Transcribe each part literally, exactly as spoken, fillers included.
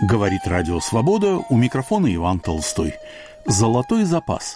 Говорит Радио Свобода, у микрофона Иван Толстой. Золотой запас.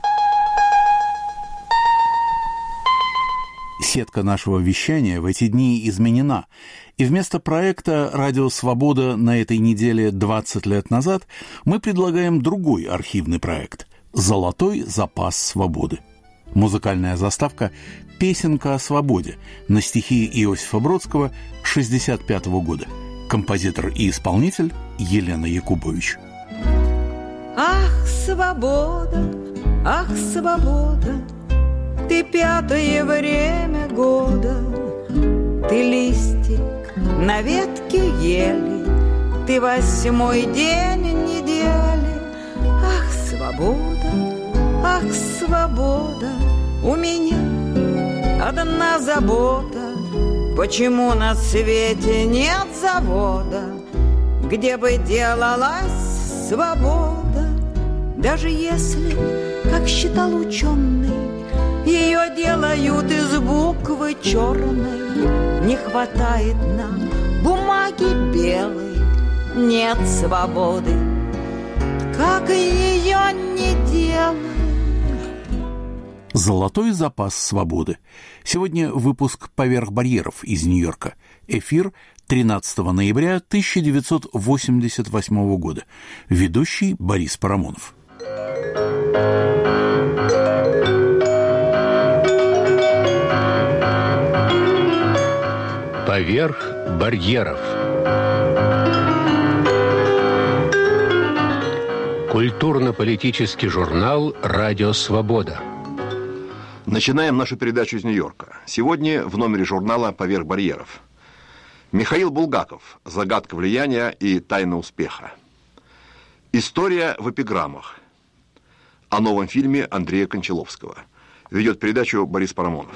Сетка нашего вещания в эти дни изменена, и вместо проекта «Радио Свобода» на этой неделе двадцать лет назад мы предлагаем другой архивный проект «Золотой запас свободы». Музыкальная заставка «Песенка о свободе» на стихи Иосифа Бродского шестьдесят пятого года. Композитор и исполнитель Елена Якубович. Ах, свобода, ах, свобода, ты пятое время года, ты листик на ветке ели, ты восьмой день недели. Ах, свобода, ах, свобода, у меня одна забота. Почему на свете нет завода, где бы делалась свобода? Даже если, как считал ученый, ее делают из буквы черной, не хватает нам бумаги белой, нет свободы, как ее не делай. «Золотой запас свободы». Сегодня выпуск «Поверх барьеров» из Нью-Йорка. Эфир тринадцатого ноября тысяча девятьсот восемьдесят восьмого года. Ведущий Борис Парамонов. «Поверх барьеров». Культурно-политический журнал «Радио Свобода». Начинаем нашу передачу из Нью-Йорка. Сегодня в номере журнала «Поверх барьеров». Михаил Булгаков. Загадка влияния и тайна успеха. История в эпиграммах. О новом фильме Андрея Кончаловского. Ведет передачу Борис Парамонов.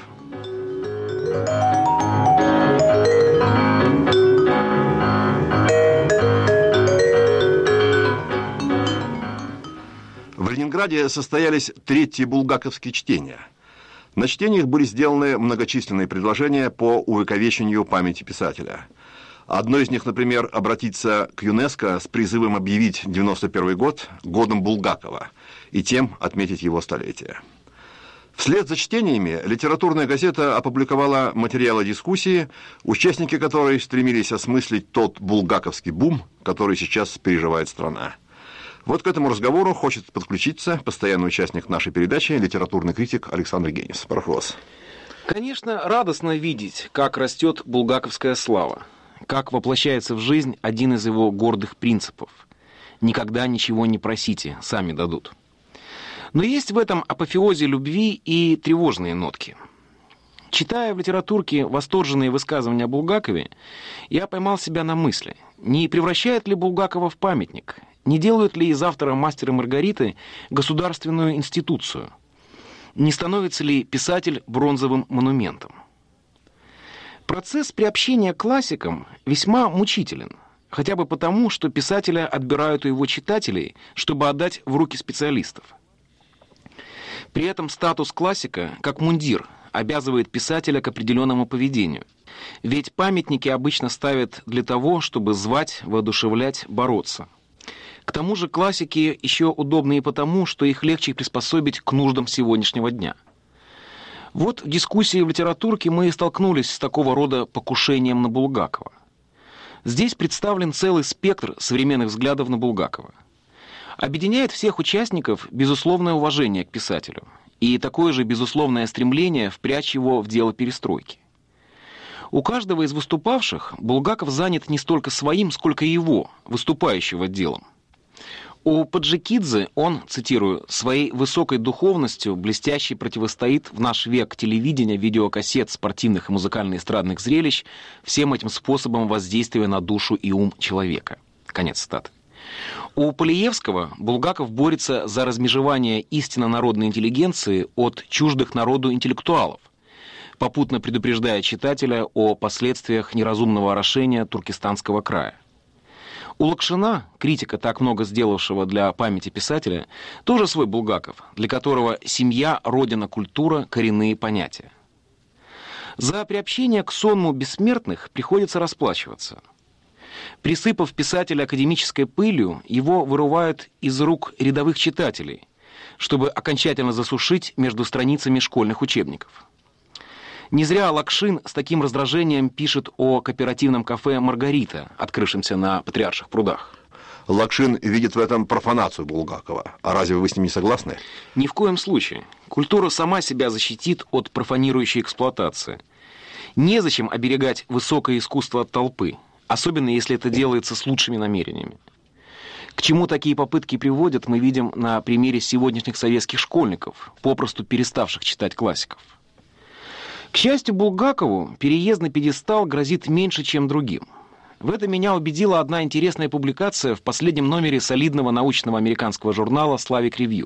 В Ленинграде состоялись третьи булгаковские чтения. На чтениях были сделаны многочисленные предложения по увековечению памяти писателя. Одно из них, например, обратиться к ЮНЕСКО с призывом объявить девяносто первый год годом Булгакова и тем отметить его столетие. Вслед за чтениями литературная газета опубликовала материалы дискуссии, участники которой стремились осмыслить тот булгаковский бум, который сейчас переживает страна. Вот к этому разговору хочет подключиться постоянный участник нашей передачи, литературный критик Александр Генис. Прошу вас. Конечно, радостно видеть, как растет булгаковская слава, как воплощается в жизнь один из его гордых принципов. Никогда ничего не просите, сами дадут. Но есть в этом апофеозе любви и тревожные нотки. Читая в литературке восторженные высказывания о Булгакове, я поймал себя на мысли, не превращает ли Булгакова в памятник, не делают ли из автора «Мастера и Маргариты» государственную институцию, не становится ли писатель бронзовым монументом. Процесс приобщения к классикам весьма мучителен, хотя бы потому, что писателя отбирают у его читателей, чтобы отдать в руки специалистов. При этом статус классика, как мундир, обязывает писателя к определенному поведению. Ведь памятники обычно ставят для того, чтобы звать, воодушевлять, бороться. К тому же классики еще удобны и потому, что их легче приспособить к нуждам сегодняшнего дня. Вот в дискуссии в литературке мы и столкнулись с такого рода покушением на Булгакова. Здесь представлен целый спектр современных взглядов на Булгакова. Объединяет всех участников безусловное уважение к писателю и такое же безусловное стремление впрячь его в дело перестройки. У каждого из выступавших Булгаков занят не столько своим, сколько его, выступающего делом. У Поджикидзе он, цитирую, «своей высокой духовностью блестяще противостоит в наш век телевидения, видеокассет, спортивных и музыкально-эстрадных зрелищ всем этим способом воздействия на душу и ум человека». Конец цитаты. У Полиевского Булгаков борется за размежевание истинно народной интеллигенции от чуждых народу интеллектуалов, попутно предупреждая читателя о последствиях неразумного орошения Туркестанского края. У Лакшина, критика, так много сделавшего для памяти писателя, тоже свой Булгаков, для которого семья, родина, культура – коренные понятия. За приобщение к сонму бессмертных приходится расплачиваться. Присыпав писателя академической пылью, его вырывают из рук рядовых читателей, чтобы окончательно засушить между страницами школьных учебников. Не зря Лакшин с таким раздражением пишет о кооперативном кафе «Маргарита», открывшемся на Патриарших прудах. Лакшин видит в этом профанацию Булгакова. А разве вы с ним не согласны? Ни в коем случае. Культура сама себя защитит от профанирующей эксплуатации. Незачем оберегать высокое искусство от толпы, особенно если это делается с лучшими намерениями. К чему такие попытки приводят, мы видим на примере сегодняшних советских школьников, попросту переставших читать классиков. К счастью, Булгакову переезд на пьедестал грозит меньше, чем другим. В этом меня убедила одна интересная публикация в последнем номере солидного научного американского журнала «Slavic Review».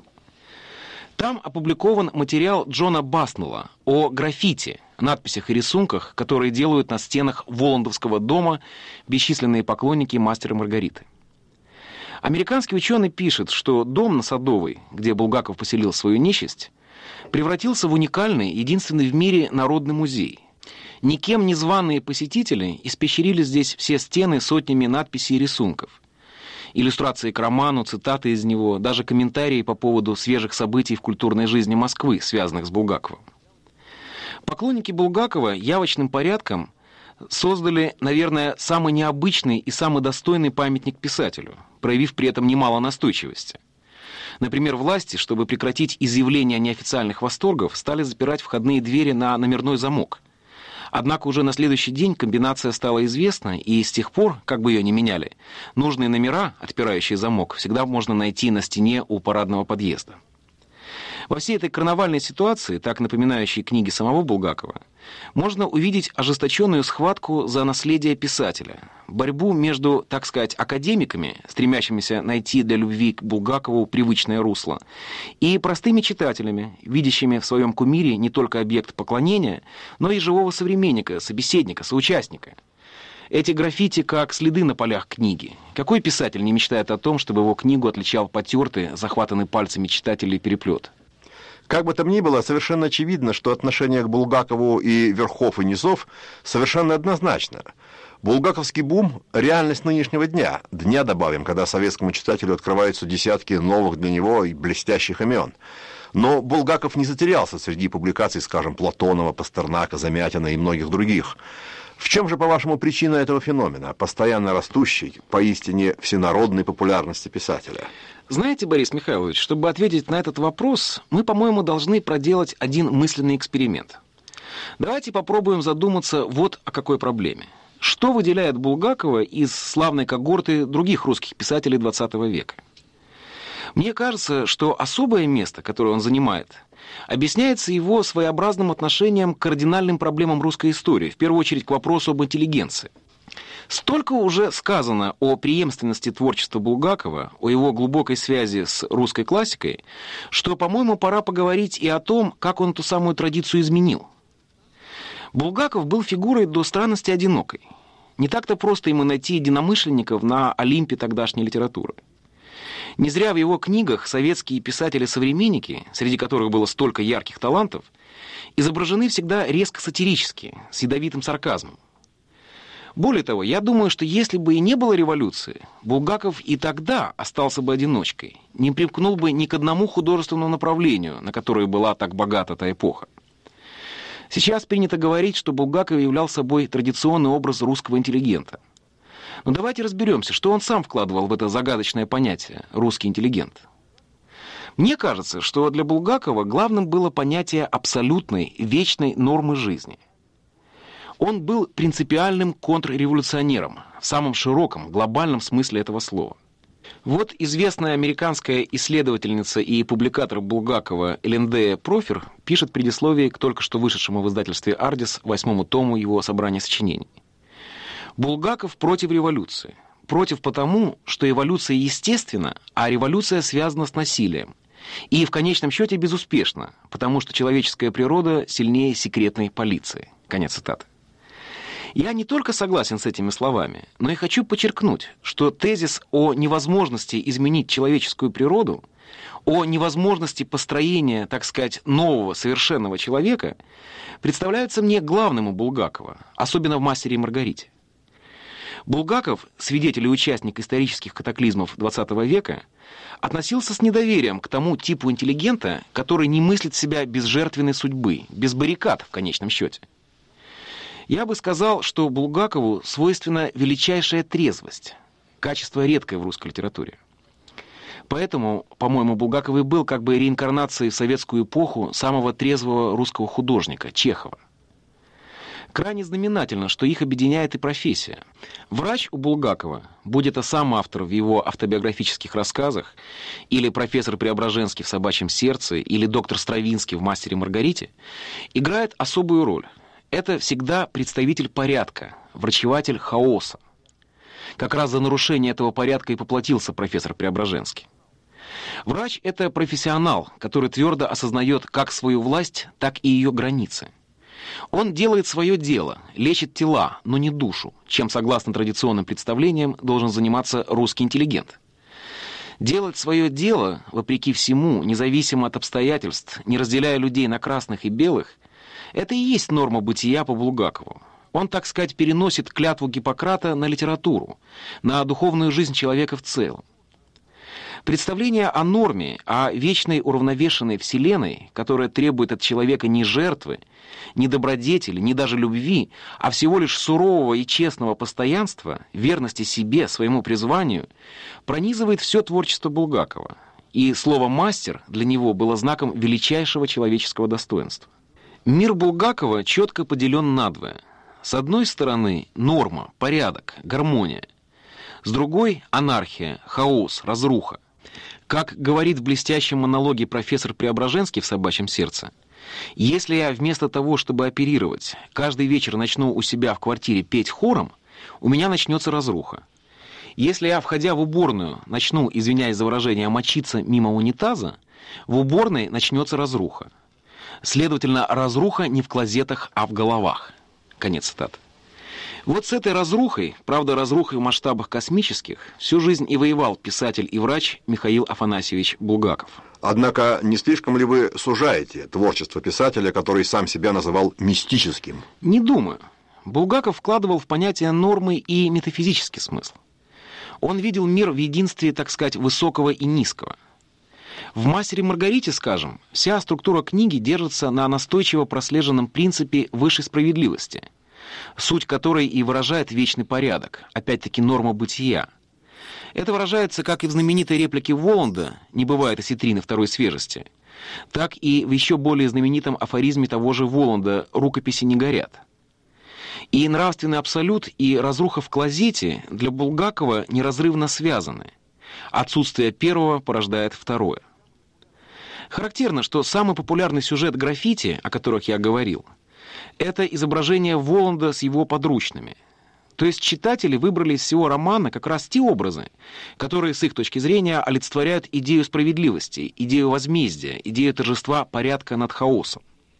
Там опубликован материал Джона Баснелла о граффити, надписях и рисунках, которые делают на стенах Воландовского дома бесчисленные поклонники «Мастера и Маргариты». Американский ученый пишет, что дом на Садовой, где Булгаков поселил свою нечисть, превратился в уникальный, единственный в мире народный музей. Никем не званые посетители испещрили здесь все стены сотнями надписей и рисунков. Иллюстрации к роману, цитаты из него, даже комментарии по поводу свежих событий в культурной жизни Москвы, связанных с Булгаковым. Поклонники Булгакова явочным порядком создали, наверное, самый необычный и самый достойный памятник писателю, проявив при этом немало настойчивости. Например, власти, чтобы прекратить изъявление неофициальных восторгов, стали запирать входные двери на номерной замок. Однако уже на следующий день комбинация стала известна, и с тех пор, как бы ее ни меняли, нужные номера, отпирающие замок, всегда можно найти на стене у парадного подъезда. Во всей этой карнавальной ситуации, так напоминающей книги самого Булгакова, можно увидеть ожесточенную схватку за наследие писателя, борьбу между, так сказать, академиками, стремящимися найти для любви к Булгакову привычное русло, и простыми читателями, видящими в своем кумире не только объект поклонения, но и живого современника, собеседника, соучастника. Эти граффити как следы на полях книги. Какой писатель не мечтает о том, чтобы его книгу отличал потертый, захватанный пальцами читателей переплет? Как бы там ни было, совершенно очевидно, что отношение к Булгакову и верхов, и низов совершенно однозначно. Булгаковский бум – реальность нынешнего дня. Дня, добавим, когда советскому читателю открываются десятки новых для него и блестящих имен. Но Булгаков не затерялся среди публикаций, скажем, Платонова, Пастернака, Замятина и многих других. В чем же, по-вашему, причина этого феномена, постоянно растущей, поистине всенародной популярности писателя? Знаете, Борис Михайлович, чтобы ответить на этот вопрос, мы, по-моему, должны проделать один мысленный эксперимент. Давайте попробуем задуматься вот о какой проблеме. Что выделяет Булгакова из славной когорты других русских писателей двадцатого века? Мне кажется, что особое место, которое он занимает, объясняется его своеобразным отношением к кардинальным проблемам русской истории, в первую очередь к вопросу об интеллигенции. Столько уже сказано о преемственности творчества Булгакова, о его глубокой связи с русской классикой, что, по-моему, пора поговорить и о том, как он эту самую традицию изменил. Булгаков был фигурой до странности одинокой. Не так-то просто ему найти единомышленников на Олимпе тогдашней литературы. Не зря в его книгах советские писатели-современники, среди которых было столько ярких талантов, изображены всегда резко сатирически, с ядовитым сарказмом. Более того, я думаю, что если бы и не было революции, Булгаков и тогда остался бы одиночкой, не примкнул бы ни к одному художественному направлению, на которое была так богата та эпоха. Сейчас принято говорить, что Булгаков являл собой традиционный образ русского интеллигента. Но давайте разберемся, что он сам вкладывал в это загадочное понятие «русский интеллигент». Мне кажется, что для Булгакова главным было понятие абсолютной, вечной нормы жизни. Он был принципиальным контрреволюционером в самом широком, глобальном смысле этого слова. Вот известная американская исследовательница и публикатор Булгакова Элендея Профер пишет предисловие к только что вышедшему в издательстве «Ардис» восьмому тому его собрания сочинений. Булгаков против революции. Против потому, что эволюция естественна, а революция связана с насилием. И в конечном счете безуспешна, потому что человеческая природа сильнее секретной полиции. Конец цитаты. Я не только согласен с этими словами, но и хочу подчеркнуть, что тезис о невозможности изменить человеческую природу, о невозможности построения, так сказать, нового совершенного человека, представляется мне главным у Булгакова, особенно в «Мастере и Маргарите». Булгаков, свидетель и участник исторических катаклизмов двадцатого века, относился с недоверием к тому типу интеллигента, который не мыслит себя без жертвенной судьбы, без баррикад в конечном счете. Я бы сказал, что Булгакову свойственна величайшая трезвость, качество редкое в русской литературе. Поэтому, по-моему, Булгаков и был как бы реинкарнацией в советскую эпоху самого трезвого русского художника, Чехова. Крайне знаменательно, что их объединяет и профессия. Врач у Булгакова, будь это сам автор в его автобиографических рассказах, или профессор Преображенский в «Собачьем сердце», или доктор Стравинский в «Мастере и Маргарите», играет особую роль. Это всегда представитель порядка, врачеватель хаоса. Как раз за нарушение этого порядка и поплатился профессор Преображенский. Врач – это профессионал, который твердо осознает как свою власть, так и ее границы. Он делает свое дело, лечит тела, но не душу, чем, согласно традиционным представлениям, должен заниматься русский интеллигент. Делать свое дело, вопреки всему, независимо от обстоятельств, не разделяя людей на красных и белых, это и есть норма бытия по Булгакову. Он, так сказать, переносит клятву Гиппократа на литературу, на духовную жизнь человека в целом. Представление о норме, о вечной уравновешенной вселенной, которая требует от человека не жертвы, не добродетели, не даже любви, а всего лишь сурового и честного постоянства, верности себе, своему призванию, пронизывает все творчество Булгакова. И слово «мастер» для него было знаком величайшего человеческого достоинства. Мир Булгакова четко поделен надвое. С одной стороны норма, порядок, гармония. С другой – анархия, хаос, разруха. Как говорит в блестящем монологе профессор Преображенский в «Собачьем сердце», если я вместо того, чтобы оперировать, каждый вечер начну у себя в квартире петь хором, у меня начнется разруха. Если я, входя в уборную, начну, извиняюсь за выражение, мочиться мимо унитаза, в уборной начнется разруха. Следовательно, разруха не в клозетах, а в головах. Конец цитаты. Вот с этой разрухой, правда, разрухой в масштабах космических, всю жизнь и воевал писатель и врач Михаил Афанасьевич Булгаков. Однако не слишком ли вы сужаете творчество писателя, который сам себя называл мистическим? Не думаю. Булгаков вкладывал в понятие нормы и метафизический смысл. Он видел мир в единстве, так сказать, высокого и низкого. В «Мастере и Маргарите», скажем, вся структура книги держится на настойчиво прослеженном принципе высшей справедливости, суть которой и выражает вечный порядок, опять-таки норма бытия. Это выражается как и в знаменитой реплике Воланда «Не бывает осетрины второй свежести», так и в еще более знаменитом афоризме того же Воланда «Рукописи не горят». И нравственный абсолют, и разруха в клозете для Булгакова неразрывно связаны. Отсутствие первого порождает второе. Характерно, что самый популярный сюжет граффити, о которых я говорил, это изображение Воланда с его подручными. То есть читатели выбрали из всего романа как раз те образы, которые, с их точки зрения, олицетворяют идею справедливости, идею возмездия, идею торжества порядка над хаосом.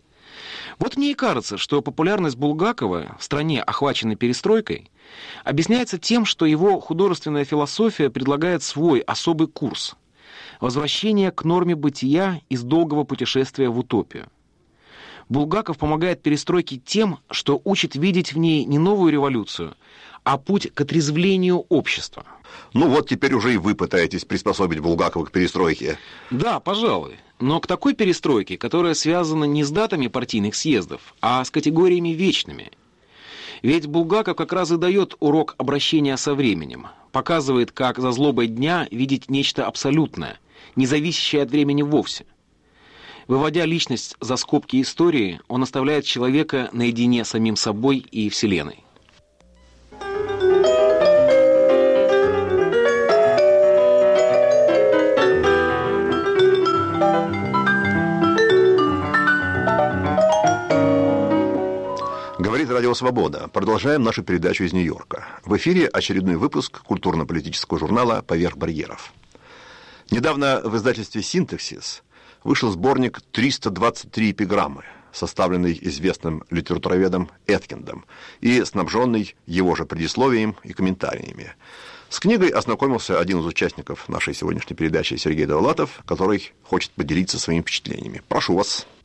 Вот мне и кажется, что популярность Булгакова в стране, охваченной перестройкой, объясняется тем, что его художественная философия предлагает свой особый курс – возвращение к норме бытия из долгого путешествия в утопию. Булгаков помогает перестройке тем, что учит видеть в ней не новую революцию, а путь к отрезвлению общества. Ну вот теперь уже и вы пытаетесь приспособить Булгакова к перестройке. Да, пожалуй. Но к такой перестройке, которая связана не с датами партийных съездов, а с категориями вечными. Ведь Булгаков как раз и дает урок обращения со временем, показывает, как за злобой дня видеть нечто абсолютное, не зависящее от времени вовсе. Выводя личность за скобки истории, он оставляет человека наедине с самим собой и Вселенной. Говорит Радио Свобода. Продолжаем нашу передачу из Нью-Йорка. В эфире очередной выпуск культурно-политического журнала «Поверх барьеров». Недавно в издательстве «Синтаксис» вышел сборник триста двадцать три эпиграммы, составленный известным литературоведом Эткиндом и снабженный его же предисловием и комментариями. С книгой ознакомился один из участников нашей сегодняшней передачи Сергей Довлатов, который хочет поделиться своими впечатлениями. Прошу вас.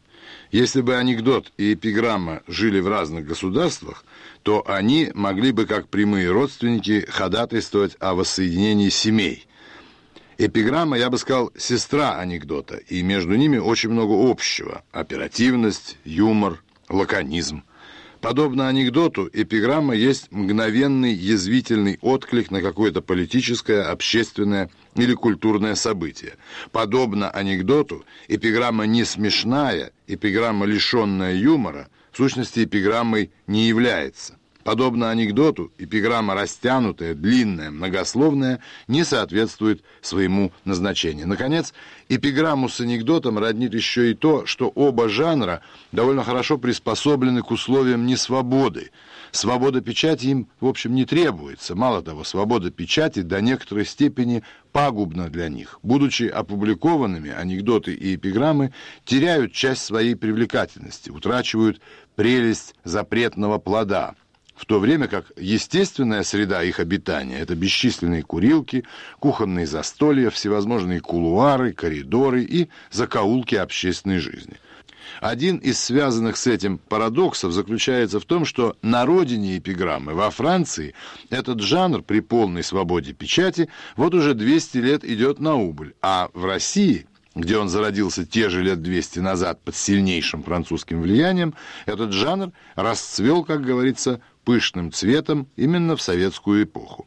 Если бы анекдот и эпиграмма жили в разных государствах, то они могли бы, как прямые родственники, ходатайствовать о воссоединении семей. Эпиграмма, я бы сказал, сестра анекдота, и между ними очень много общего. Оперативность, юмор, лаконизм. Подобно анекдоту, эпиграмма есть мгновенный язвительный отклик на какое-то политическое, общественное или культурное событие. Подобно анекдоту, эпиграмма не смешная, эпиграмма, лишенная юмора, в сущности, эпиграммой не является. Подобно анекдоту, эпиграмма растянутая, длинная, многословная не соответствует своему назначению. Наконец, эпиграмму с анекдотом роднит еще и то, что оба жанра довольно хорошо приспособлены к условиям несвободы. Свобода печати им, в общем, не требуется. Мало того, свобода печати до некоторой степени пагубна для них. Будучи опубликованными, анекдоты и эпиграммы теряют часть своей привлекательности, утрачивают прелесть запретного плода, в то время как естественная среда их обитания – это бесчисленные курилки, кухонные застолья, всевозможные кулуары, коридоры и закоулки общественной жизни. Один из связанных с этим парадоксов заключается в том, что на родине эпиграммы, во Франции, этот жанр при полной свободе печати вот уже двести лет идет на убыль, а в России, где он зародился те же лет двести назад под сильнейшим французским влиянием, этот жанр расцвел, как говорится, пышным цветом именно в советскую эпоху.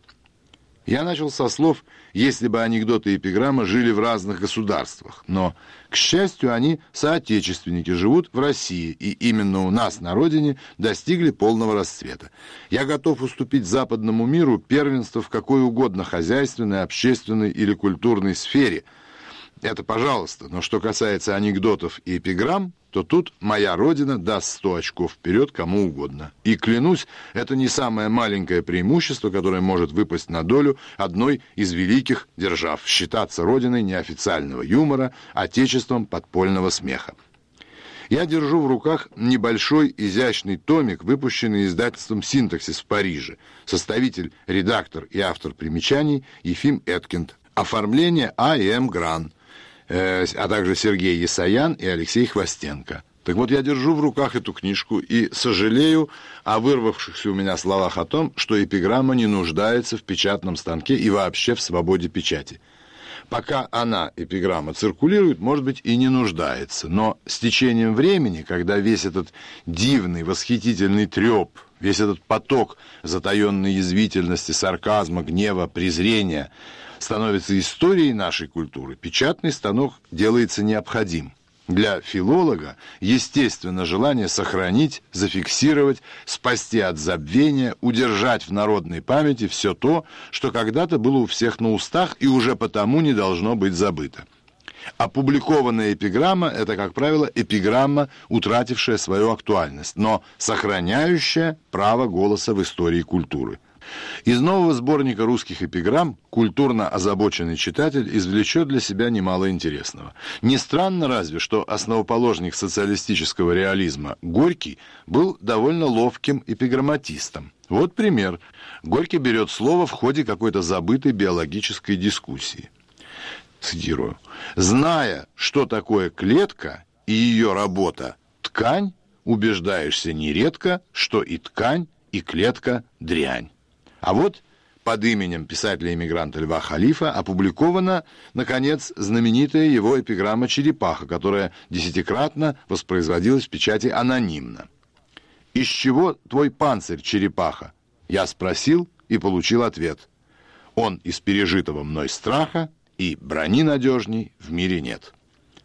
Я начал со слов «если бы анекдоты и эпиграмма жили в разных государствах», но, к счастью, они, соотечественники, живут в России, и именно у нас на родине достигли полного расцвета. Я готов уступить западному миру первенство в какой угодно хозяйственной, общественной или культурной сфере. Это пожалуйста, но что касается анекдотов и эпиграмм, то тут моя родина даст сто очков вперед кому угодно. И клянусь, это не самое маленькое преимущество, которое может выпасть на долю одной из великих держав, считаться родиной неофициального юмора, отечеством подпольного смеха. Я держу в руках небольшой изящный томик, выпущенный издательством «Синтаксис» в Париже. Составитель, редактор и автор примечаний Ефим Эткинд. Оформление А и М Гран, а также Сергей Есаян и Алексей Хвостенко. Так вот, я держу в руках эту книжку и сожалею о вырвавшихся у меня словах о том, что эпиграмма не нуждается в печатном станке и вообще в свободе печати. Пока она, эпиграмма, циркулирует, может быть, и не нуждается, но с течением времени, когда весь этот дивный, восхитительный треп, весь этот поток затаенной язвительности, сарказма, гнева, презрения становится историей нашей культуры, печатный станок делается необходим. Для филолога естественно желание сохранить, зафиксировать, спасти от забвения, удержать в народной памяти все то, что когда-то было у всех на устах и уже потому не должно быть забыто. Опубликованная эпиграмма – это, как правило, эпиграмма, утратившая свою актуальность, но сохраняющая право голоса в истории культуры. Из нового сборника русских эпиграмм культурно озабоченный читатель извлечет для себя немало интересного. Не странно разве, что основоположник социалистического реализма Горький был довольно ловким эпиграмматистом. Вот пример. Горький берет слово в ходе какой-то забытой биологической дискуссии. Цитирую. «Зная, что такое клетка и ее работа – ткань, убеждаешься нередко, что и ткань, и клетка – дрянь». А вот под именем писателя-эмигранта Льва Халифа опубликована, наконец, знаменитая его эпиграмма «Черепаха», которая десятикратно воспроизводилась в печати анонимно. «Из чего твой панцирь, черепаха?» Я спросил и получил ответ. «Он из пережитого мной страха, и брони надежней в мире нет».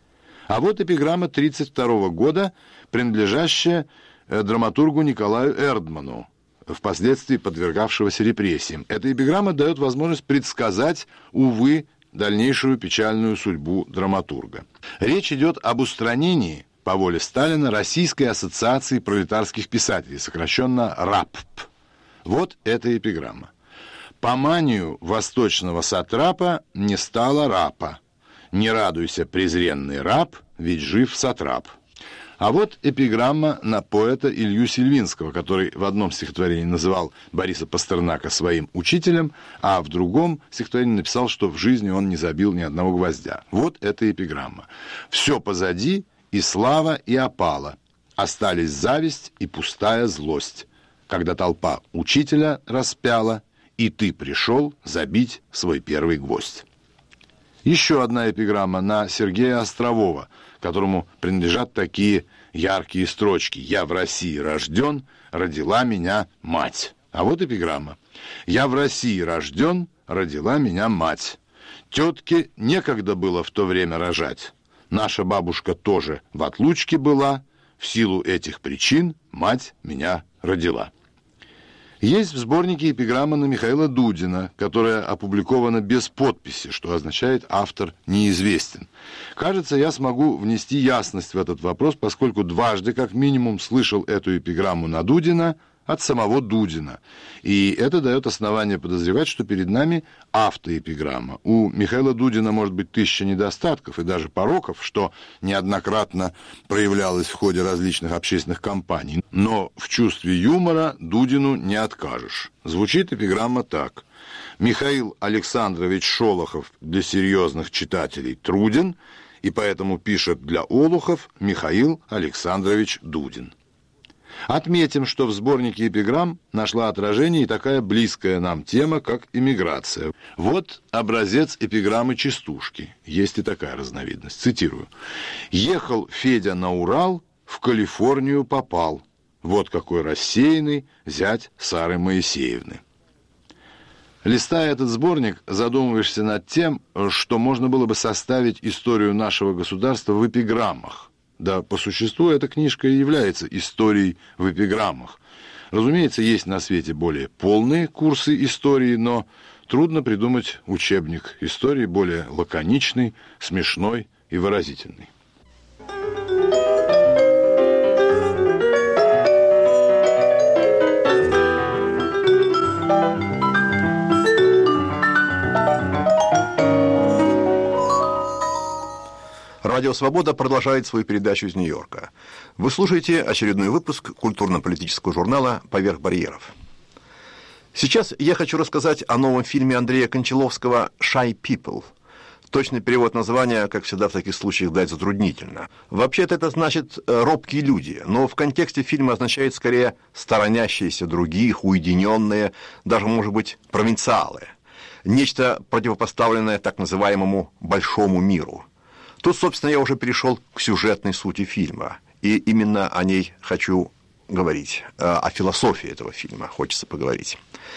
А вот эпиграмма тридцать второго года, принадлежащая драматургу Николаю Эрдману, впоследствии подвергавшегося репрессиям. Эта эпиграмма дает возможность предсказать, увы, дальнейшую печальную судьбу драматурга. Речь идет об устранении, по воле Сталина, Российской ассоциации пролетарских писателей, сокращенно РАПП. Вот эта эпиграмма. «По манию восточного сатрапа не стало рапа. Не радуйся, презренный раб, ведь жив сатрап». А вот эпиграмма на поэта Илью Сильвинского, который в одном стихотворении называл Бориса Пастернака своим учителем, а в другом стихотворении написал, что в жизни он не забил ни одного гвоздя. Вот эта эпиграмма. «Все позади, и слава, и опала. Остались зависть и пустая злость, когда толпа учителя распяла, и ты пришел забить свой первый гвоздь. Еще одна эпиграмма на Сергея Острового, которому принадлежат такие яркие строчки: «Я в России рожден, родила меня мать». А вот эпиграмма: «Я в России рожден, родила меня мать. Тетке некогда было в то время рожать. Наша бабушка тоже в отлучке была. В силу этих причин мать меня родила». Есть в сборнике эпиграмма на Михаила Дудина, которая опубликована без подписи, что означает «автор неизвестен». Кажется, я смогу внести ясность в этот вопрос, поскольку дважды, как минимум, слышал эту эпиграмму на Дудина от самого Дудина. И это дает основание подозревать, что перед нами автоэпиграмма. У Михаила Дудина может быть тысяча недостатков и даже пороков, что неоднократно проявлялось в ходе различных общественных кампаний. Но в чувстве юмора Дудину не откажешь. Звучит эпиграмма так: «Михаил Александрович Шолохов для серьезных читателей труден, и поэтому пишет для олухов Михаил Александрович Дудин». Отметим, что в сборнике эпиграмм нашла отражение и такая близкая нам тема, как эмиграция. Вот образец эпиграммы Частушки. Есть и такая разновидность. Цитирую. «Ехал Федя на Урал, в Калифорнию попал. Вот какой рассеянный зять Сары Моисеевны». Листая этот сборник, задумываешься над тем, что можно было бы составить историю нашего государства в эпиграммах. Да, по существу эта книжка и является историей в эпиграммах. Разумеется, есть на свете более полные курсы истории, но трудно придумать учебник истории более лаконичный, смешной и выразительный. Радио «Свобода» продолжает свою передачу из Нью-Йорка. Вы слушаете очередной выпуск культурно-политического журнала «Поверх барьеров». Сейчас я хочу рассказать о новом фильме Андрея Кончаловского «Shy People». Точный перевод названия, как всегда в таких случаях, дать затруднительно. Вообще-то это значит «робкие люди», но в контексте фильма означает скорее «сторонящиеся других», «уединенные», даже, может быть, «провинциалы». Нечто противопоставленное так называемому «большому миру». Тут, собственно, я уже перешел к сюжетной сути фильма, и именно о ней хочу говорить, о философии этого фильма хочется поговорить.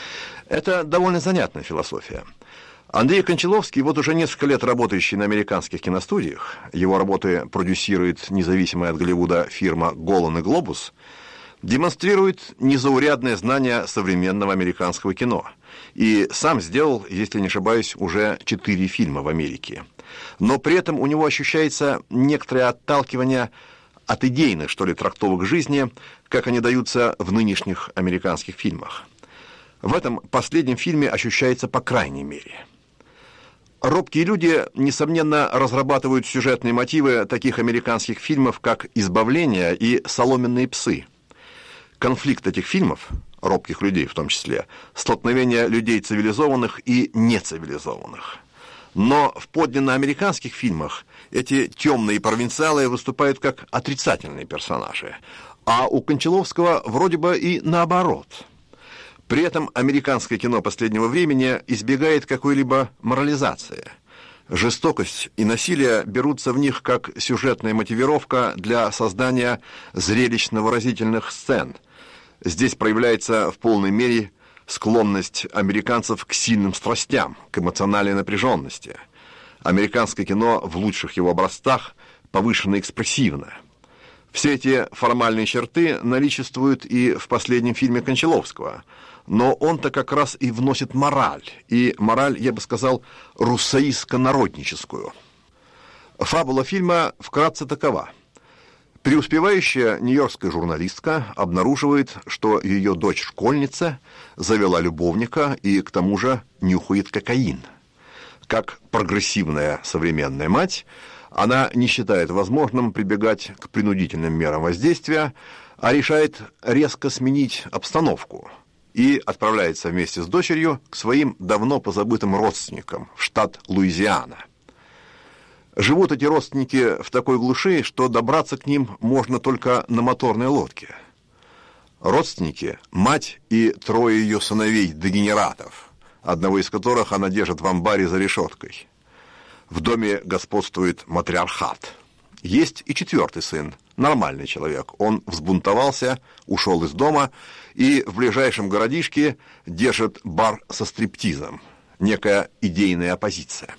Это довольно занятная философия. Андрей Кончаловский, вот уже несколько лет работающий на американских киностудиях, его работы продюсирует независимая от Голливуда фирма «Голан и Глобус», демонстрирует незаурядное знание современного американского кино. И сам сделал, если не ошибаюсь, уже четыре фильма в Америке. Но при этом у него ощущается некоторое отталкивание от идейных, что ли, трактовок жизни, как они даются в нынешних американских фильмах. В этом последнем фильме ощущается по крайней мере. Робкие люди, несомненно, разрабатывают сюжетные мотивы таких американских фильмов, как «Избавление» и «Соломенные псы». Конфликт этих фильмов, робких людей в том числе, столкновение людей цивилизованных и нецивилизованных. Но в подлинно американских фильмах эти темные провинциалы выступают как отрицательные персонажи, а у Кончаловского вроде бы и наоборот. При этом американское кино последнего времени избегает какой-либо морализации. Жестокость и насилие берутся в них как сюжетная мотивировка для создания зрелищно-выразительных сцен. Здесь проявляется в полной мере склонность американцев к сильным страстям, к эмоциональной напряженности. Американское кино в лучших его образцах повышенно экспрессивно. Все эти формальные черты наличествуют и в последнем фильме Кончаловского, но он-то как раз и вносит мораль, и мораль, я бы сказал, руссоистско-народническую. Фабула фильма вкратце такова. Преуспевающая нью-йоркская журналистка обнаруживает, что ее дочь-школьница завела любовника и, к тому же, нюхает кокаин. Как прогрессивная современная мать, она не считает возможным прибегать к принудительным мерам воздействия, а решает резко сменить обстановку и отправляется вместе с дочерью к своим давно позабытым родственникам в штат Луизиана. Живут эти родственники в такой глуши, что добраться к ним можно только на моторной лодке. Родственники – мать и трое ее сыновей-дегенератов, одного из которых она держит в амбаре за решеткой. В доме господствует матриархат. Есть и четвертый сын, нормальный человек. Он взбунтовался, ушел из дома и в ближайшем городишке держит бар со стриптизом, некая идейная оппозиция.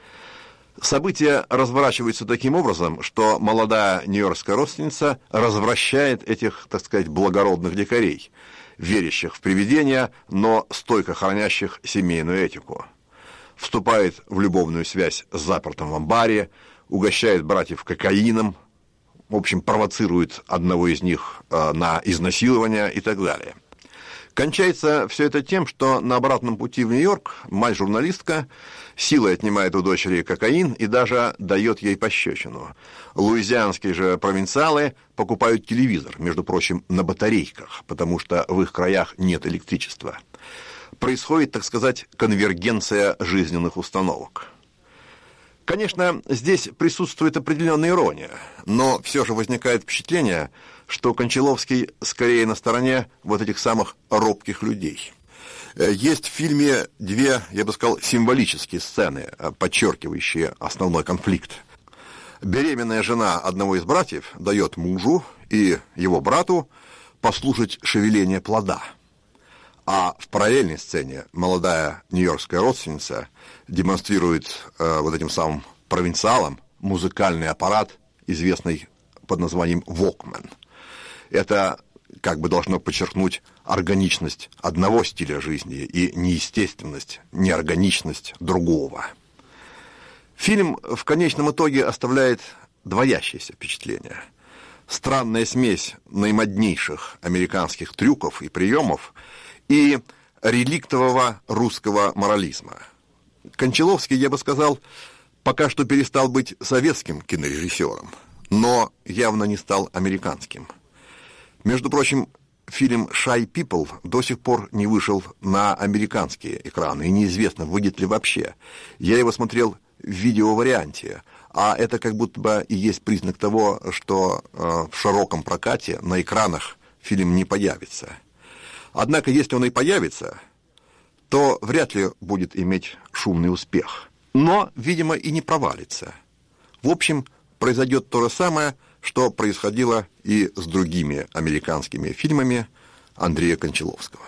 События разворачиваются таким образом, что молодая нью-йоркская родственница развращает этих, так сказать, благородных дикарей, верящих в привидения, но стойко хранящих семейную этику. Вступает в любовную связь с запертым в амбаре, угощает братьев кокаином, в общем, провоцирует одного из них э, на изнасилование и так далее. Кончается все это тем, что на обратном пути в Нью-Йорк мать-журналистка силой отнимает у дочери кокаин и даже дает ей пощечину. Луизианские же провинциалы покупают телевизор, между прочим, на батарейках, потому что в их краях нет электричества. Происходит, так сказать, конвергенция жизненных установок. Конечно, здесь присутствует определенная ирония, но все же возникает впечатление, что Кончаловский скорее на стороне вот этих самых робких людей. Есть в фильме две, я бы сказал, символические сцены, подчеркивающие основной конфликт. Беременная жена одного из братьев дает мужу и его брату послушать шевеление плода. А в параллельной сцене молодая нью-йоркская родственница демонстрирует э, вот этим самым провинциалам музыкальный аппарат, известный под названием Walkman. Это как бы должно подчеркнуть органичность одного стиля жизни и неестественность, неорганичность другого. Фильм в конечном итоге оставляет двоящееся впечатление. Странная смесь наимоднейших американских трюков и приемов и реликтового русского морализма. Кончаловский, я бы сказал, пока что перестал быть советским кинорежиссером, но явно не стал американским. Между прочим, фильм «Shy People» до сих пор не вышел на американские экраны, и неизвестно, выйдет ли вообще. Я его смотрел в видеоварианте, а это как будто бы и есть признак того, что э, в широком прокате на экранах фильм не появится. Однако, если он и появится, то вряд ли будет иметь шумный успех. Но, видимо, и не провалится. В общем, произойдет то же самое, что происходило и с другими американскими фильмами Андрея Кончаловского.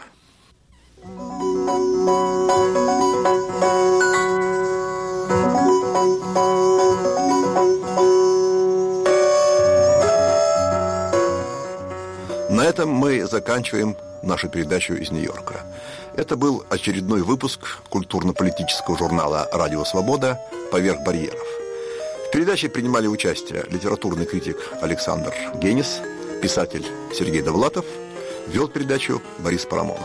На этом мы заканчиваем нашу передачу из Нью-Йорка. Это был очередной выпуск культурно-политического журнала «Радио Свобода. Поверх барьеров». В передаче принимали участие литературный критик Александр Генис, писатель Сергей Довлатов, вел передачу Борис Парамонов.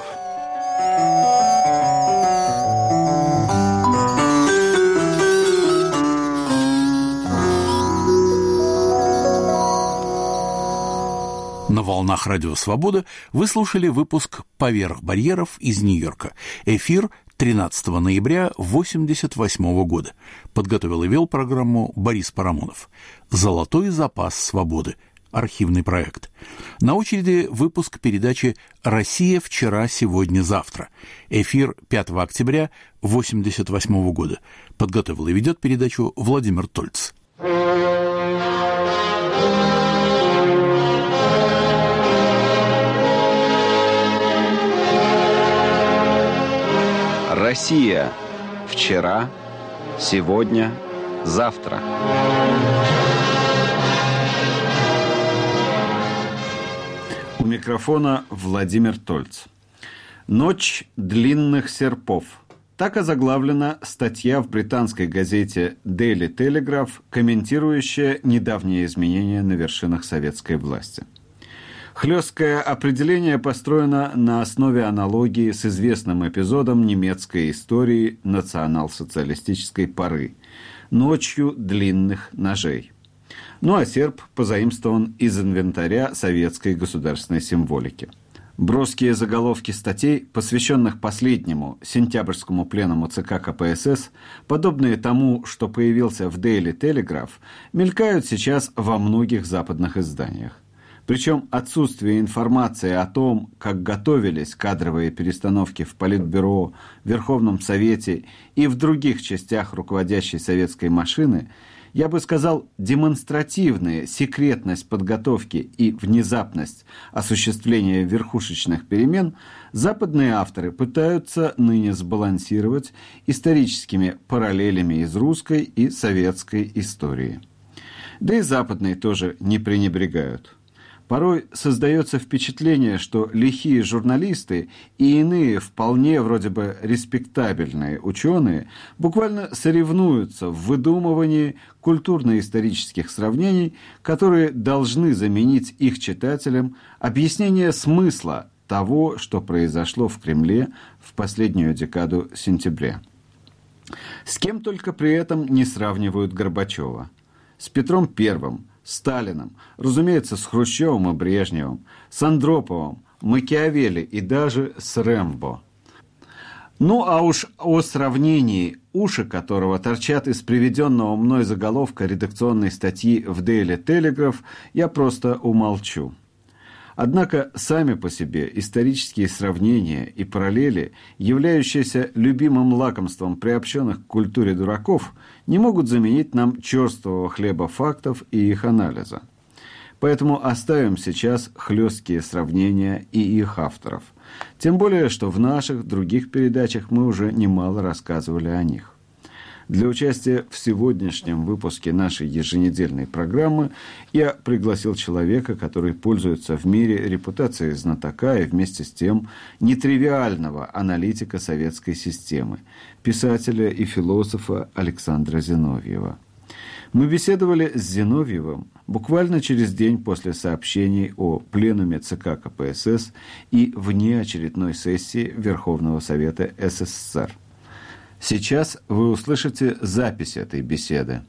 На волнах «Радио Свобода» вы слушали выпуск «Поверх барьеров» из Нью-Йорка. Эфир тринадцатого ноября восемьдесят восьмого года. Подготовил и вел программу Борис Парамонов. «Золотой запас свободы». Архивный проект. На очереди выпуск передачи «Россия. Вчера, сегодня, завтра». Эфир пятого октября восемьдесят восьмого года. Подготовил и ведет передачу Владимир Тольц. Россия. Вчера, сегодня, завтра. У микрофона Владимир Тольц. «Ночь длинных серпов». Так озаглавлена статья в британской газете Daily Telegraph, комментирующая недавние изменения на вершинах советской власти. Хлесткое определение построено на основе аналогии с известным эпизодом немецкой истории национал-социалистической поры «Ночью длинных ножей». Ну а серп позаимствован из инвентаря советской государственной символики. Броские заголовки статей, посвященных последнему сентябрьскому пленуму ЦК КПСС, подобные тому, что появился в Daily Telegraph, мелькают сейчас во многих западных изданиях. Причем отсутствие информации о том, как готовились кадровые перестановки в Политбюро, Верховном Совете и в других частях руководящей советской машины, я бы сказал, демонстративная секретность подготовки и внезапность осуществления верхушечных перемен западные авторы пытаются ныне сбалансировать историческими параллелями из русской и советской истории. Да и западные тоже не пренебрегают. Порой создается впечатление, что лихие журналисты и иные вполне вроде бы респектабельные ученые буквально соревнуются в выдумывании культурно-исторических сравнений, которые должны заменить их читателям объяснение смысла того, что произошло в Кремле в последнюю декаду сентября. С кем только при этом не сравнивают Горбачева. С Петром Первым, Сталином, разумеется, с Хрущевым и Брежневым, с Андроповым, Макиавелли и даже с Рэмбо. Ну а уж о сравнении, уши которого торчат из приведенного мной заголовка редакционной статьи в Daily Telegraph, я просто умолчу. Однако сами по себе исторические сравнения и параллели, являющиеся любимым лакомством приобщенных к культуре дураков, не могут заменить нам черствого хлеба фактов и их анализа. Поэтому оставим сейчас хлесткие сравнения и их авторов. Тем более, что в наших других передачах мы уже немало рассказывали о них. Для участия в сегодняшнем выпуске нашей еженедельной программы я пригласил человека, который пользуется в мире репутацией знатока и вместе с тем нетривиального аналитика советской системы, писателя и философа Александра Зиновьева. Мы беседовали с Зиновьевым буквально через день после сообщений о пленуме ЦК КПСС и внеочередной сессии Верховного Совета СССР. Сейчас вы услышите запись этой беседы.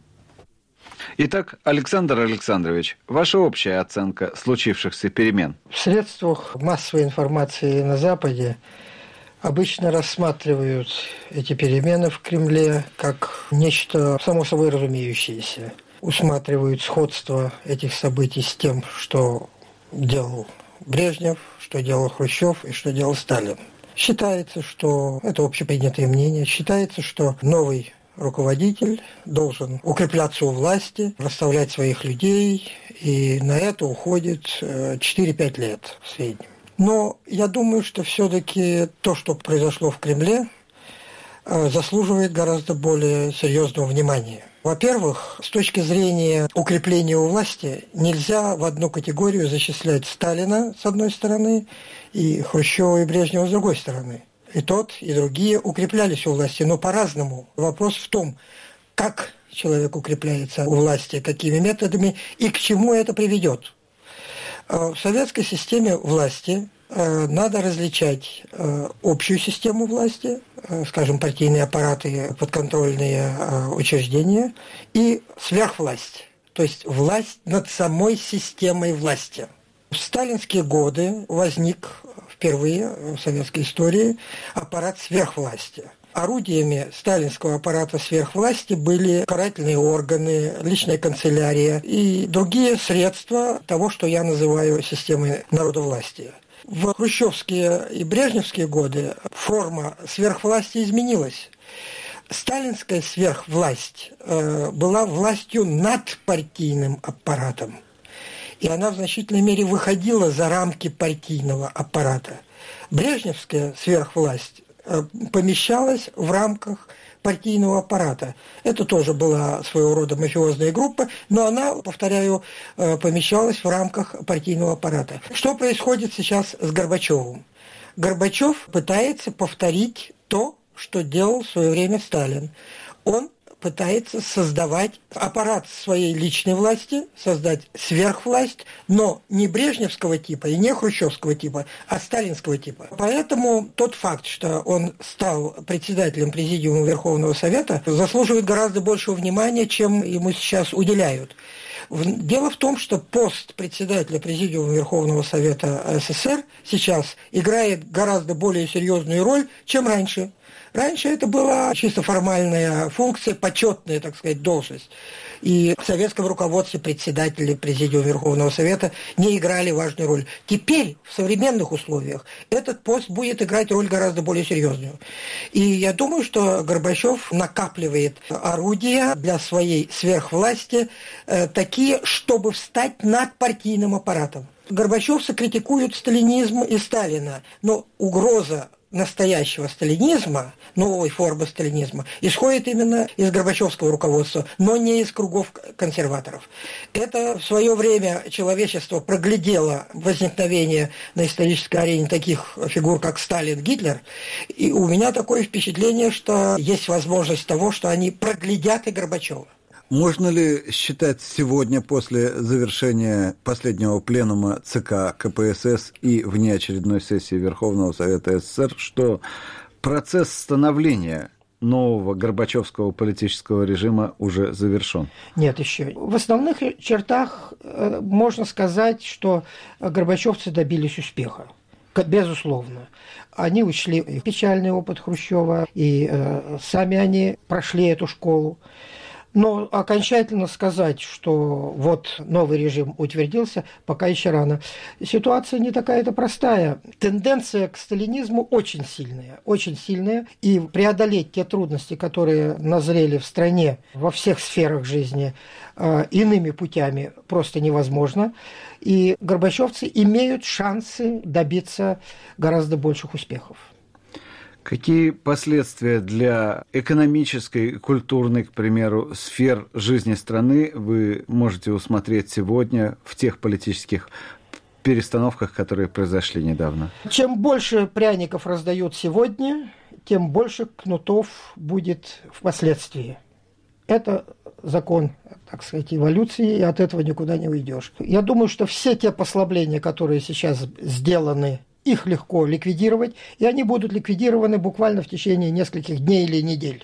Итак, Александр Александрович, ваша общая оценка случившихся перемен? В средствах массовой информации на Западе обычно рассматривают эти перемены в Кремле как нечто само собой разумеющееся. Усматривают сходство этих событий с тем, что делал Брежнев, что делал Хрущев и что делал Сталин. Считается, что, это общепринятое мнение, считается, что новый руководитель должен укрепляться у власти, расставлять своих людей, и на это уходит четыре-пять лет в среднем. Но я думаю, что все-таки то, что произошло в Кремле, заслуживает гораздо более серьезного внимания. Во-первых, с точки зрения укрепления у власти, нельзя в одну категорию зачислять Сталина с одной стороны и Хрущева и Брежнева с другой стороны. И тот, и другие укреплялись у власти, но по-разному. Вопрос в том, как человек укрепляется у власти, какими методами и к чему это приведет. В советской системе власти надо различать общую систему власти, скажем, партийные аппараты, подконтрольные учреждения, и сверхвласть, то есть власть над самой системой власти. В сталинские годы возник впервые в советской истории аппарат сверхвласти. Орудиями сталинского аппарата сверхвласти были карательные органы, личная канцелярия и другие средства того, что я называю системой народовластия. В хрущевские и брежневские годы форма сверхвласти изменилась. Сталинская сверхвласть э, была властью над партийным аппаратом. И она в значительной мере выходила за рамки партийного аппарата. Брежневская сверхвласть э, помещалась в рамках партийного аппарата. Это тоже была своего рода мафиозная группа, но она, повторяю, помещалась в рамках партийного аппарата. Что происходит сейчас с Горбачевым? Горбачев пытается повторить то, что делал в свое время Сталин. Он пытается создавать аппарат своей личной власти, создать сверхвласть, но не брежневского типа и не хрущевского типа, а сталинского типа. Поэтому тот факт, что он стал председателем Президиума Верховного Совета, заслуживает гораздо большего внимания, чем ему сейчас уделяют. Дело в том, что пост председателя Президиума Верховного Совета СССР сейчас играет гораздо более серьезную роль, чем раньше. Раньше это была чисто формальная функция, почетная, так сказать, должность. И в советском руководстве председатели Президиума Верховного Совета не играли важную роль. Теперь, в современных условиях, этот пост будет играть роль гораздо более серьезную. И я думаю, что Горбачев накапливает орудия для своей сверхвласти, э, такие, чтобы встать над партийным аппаратом. Горбачевцы критикуют сталинизм и Сталина, но угроза настоящего сталинизма, новой формы сталинизма, исходит именно из горбачевского руководства, но не из кругов консерваторов. Это в свое время человечество проглядело возникновение на исторической арене таких фигур, как Сталин, Гитлер, и у меня такое впечатление, что есть возможность того, что они проглядят и Горбачева. Можно ли считать сегодня, после завершения последнего пленума ЦК КПСС и внеочередной сессии Верховного Совета СССР, что процесс становления нового горбачевского политического режима уже завершен? Нет, еще. В основных чертах можно сказать, что горбачевцы добились успеха. Безусловно. Они учли печальный опыт Хрущева, и э, сами они прошли эту школу. Но окончательно сказать, что вот новый режим утвердился, пока еще рано. Ситуация не такая-то простая. Тенденция к сталинизму очень сильная, очень сильная. И преодолеть те трудности, которые назрели в стране во всех сферах жизни, иными путями просто невозможно. И горбачевцы имеют шансы добиться гораздо больших успехов. Какие последствия для экономической, культурной, к примеру, сфер жизни страны вы можете усмотреть сегодня в тех политических перестановках, которые произошли недавно? Чем больше пряников раздают сегодня, тем больше кнутов будет впоследствии. Это закон, так сказать, эволюции, и от этого никуда не уйдешь. Я думаю, что все те послабления, которые сейчас сделаны, их легко ликвидировать, и они будут ликвидированы буквально в течение нескольких дней или недель.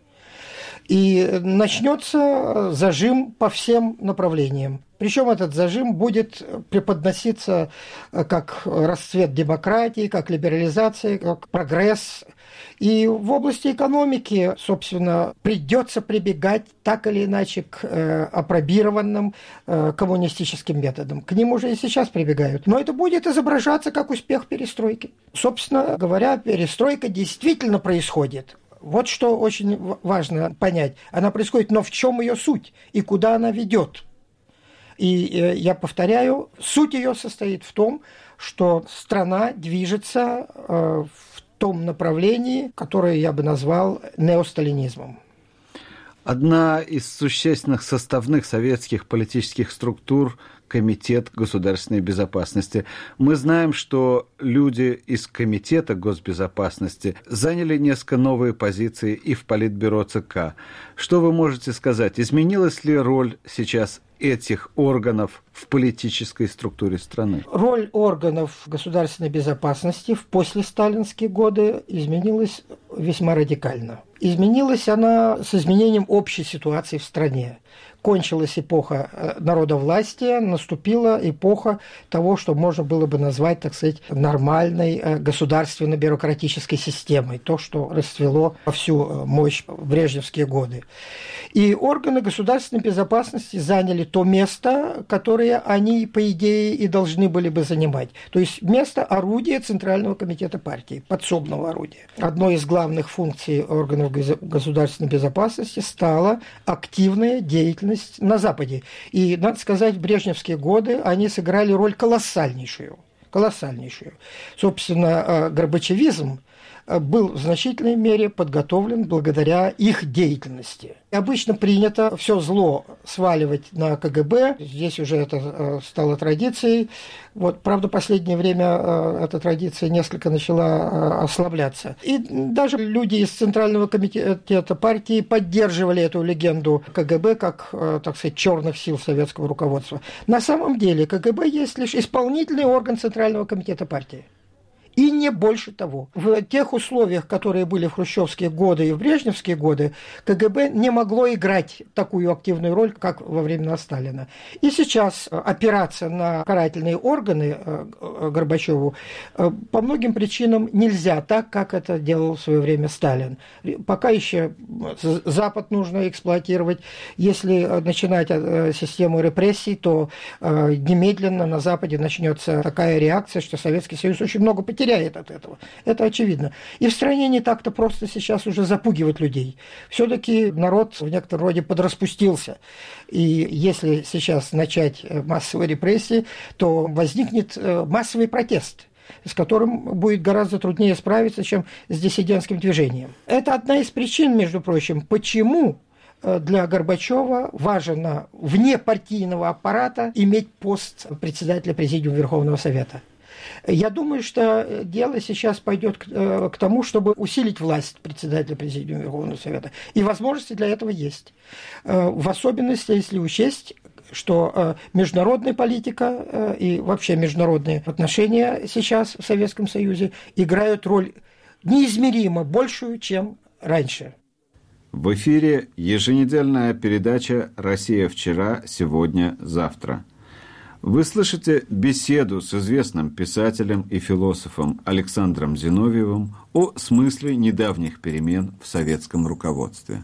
И начнется зажим по всем направлениям. Причем этот зажим будет преподноситься как расцвет демократии, как либерализация, как прогресс. И в области экономики, собственно, придется прибегать так или иначе к э, апробированным э, коммунистическим методам. К ним уже и сейчас прибегают. Но это будет изображаться как успех перестройки. Собственно говоря, перестройка действительно происходит. Вот что очень важно понять. Она происходит, но в чем ее суть и куда она ведет? И э, я повторяю, суть ее состоит в том, что страна движется э, в том направлении, которое я бы назвал неосталинизмом. Одна из существенных составных советских политических структур – Комитет государственной безопасности. Мы знаем, что люди из Комитета госбезопасности заняли несколько новые позиции и в Политбюро ЦК. Что вы можете сказать? Изменилась ли роль сейчас этих органов в политической структуре страны? Роль органов государственной безопасности в послесталинские годы изменилась весьма радикально. Изменилась она с изменением общей ситуации в стране. Кончилась эпоха народовластия, наступила эпоха того, что можно было бы назвать, так сказать, нормальной государственно-бюрократической системой, то, что расцвело во всю мощь в брежневские годы. И органы государственной безопасности заняли то место, которое они, по идее, и должны были бы занимать. То есть место орудия Центрального комитета партии, подсобного орудия. Одной из главных функций органов государственной безопасности стала активная деятельность на Западе. И, надо сказать, в брежневские годы они сыграли роль колоссальнейшую. колоссальнейшую. Собственно, горбачевизм был в значительной мере подготовлен благодаря их деятельности. И обычно принято все зло сваливать на ка гэ бэ, здесь уже это стало традицией. Вот, правда, в последнее время эта традиция несколько начала ослабляться. И даже люди из Центрального комитета партии поддерживали эту легенду ка гэ бэ как, так сказать, черных сил советского руководства. На самом деле ка гэ бэ есть лишь исполнительный орган Центрального комитета партии. И не больше того. В тех условиях, которые были в хрущевские годы и в брежневские годы, ка гэ бэ не могло играть такую активную роль, как во времена Сталина. И сейчас опираться на карательные органы Горбачеву по многим причинам нельзя, так, как это делал в свое время Сталин. Пока еще Запад нужно эксплуатировать. Если начинать систему репрессий, то немедленно на Западе начнется такая реакция, что Советский Союз очень много потеряет от этого. Это очевидно. И в стране не так-то просто сейчас уже запугивать людей. Все-таки народ в некотором роде подраспустился. И если сейчас начать массовые репрессии, то возникнет массовый протест, с которым будет гораздо труднее справиться, чем с диссидентским движением. Это одна из причин, между прочим, почему для Горбачева важно вне партийного аппарата иметь пост председателя Президиума Верховного Совета. Я думаю, что дело сейчас пойдет к, к тому, чтобы усилить власть председателя Президиума Верховного Совета. И возможности для этого есть. В особенности, если учесть, что международная политика и вообще международные отношения сейчас в Советском Союзе играют роль неизмеримо большую, чем раньше. В эфире еженедельная передача «Россия вчера, сегодня, завтра». Вы слышите беседу с известным писателем и философом Александром Зиновьевым о смысле недавних перемен в советском руководстве.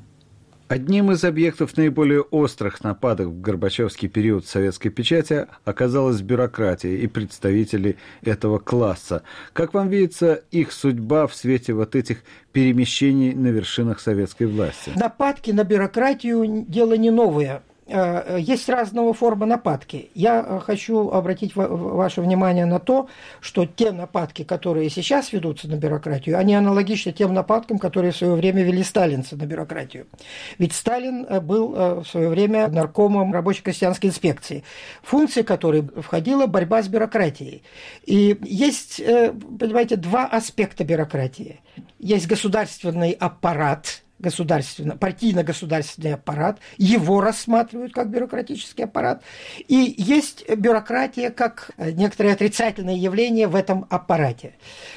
Одним из объектов наиболее острых нападок в Горбачевский период советской печати оказалась бюрократия и представители этого класса. Как вам видится их судьба в свете вот этих перемещений на вершинах советской власти? Нападки на бюрократию – дело не новое. Есть разного формы нападки. Я хочу обратить ваше внимание на то, что те нападки, которые сейчас ведутся на бюрократию, они аналогичны тем нападкам, которые в свое время вели сталинцы на бюрократию. Ведь Сталин был в свое время наркомом рабоче-крестьянской инспекции, функция которой входила борьба с бюрократией. И есть, понимаете, два аспекта бюрократии. Есть государственный аппарат, государственно, партийно-государственный аппарат, его рассматривают как бюрократический аппарат, и есть бюрократия как некоторое отрицательное явление в этом аппарате.